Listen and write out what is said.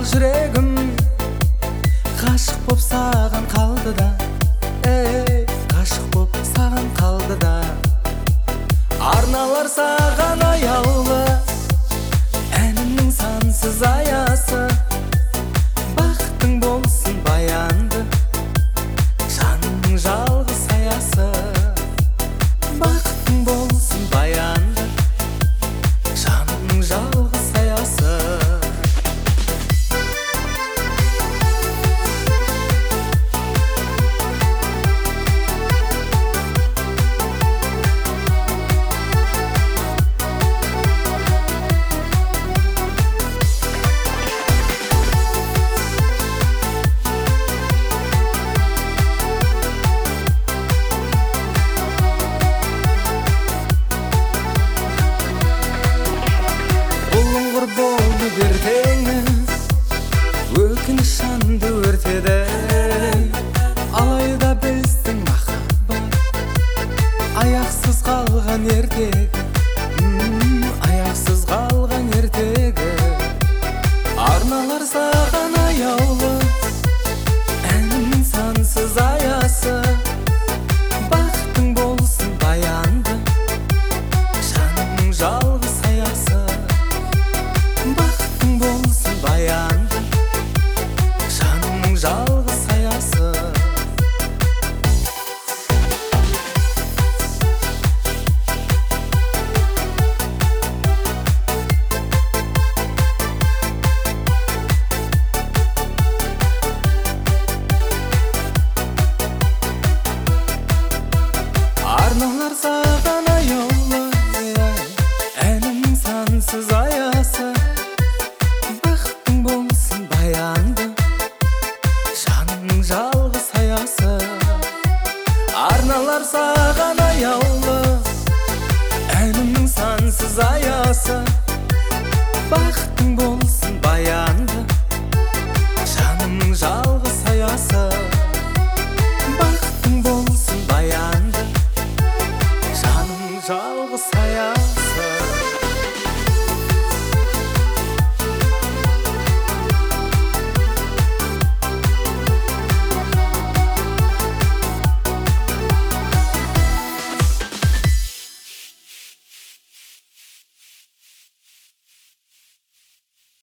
Ажал жүрегім ғашық боп саған қалды да, ғашық боп саған қалды да. Арналар саған аяулы әнімнің сансыз аясы. Бақытың болсын баянды, жанның жалғыз саясы. Бақытың болсын баянды, жанның жалғыз саясы. Бұлыңғыр болды ертеңіз, өкініш жанды өртеді. Алайда біздің махаббат аяқсыз қалған ертегі, аяқсыз қалған ертегі. Арналар саған аяулы әнімнің сансыз аясы. Бақытың болсын баянды, жанның жалғыз саясы. Бақытың болсын баянды, жанның жалғыз саясы. Арналар саған аяулы әнімнің сансыз аясы. Бақытың болсын баянды, жанның жалғыз саясы. Арналар саған аяулы әнімнің сансыз аясы. Бақытың болсын баянды,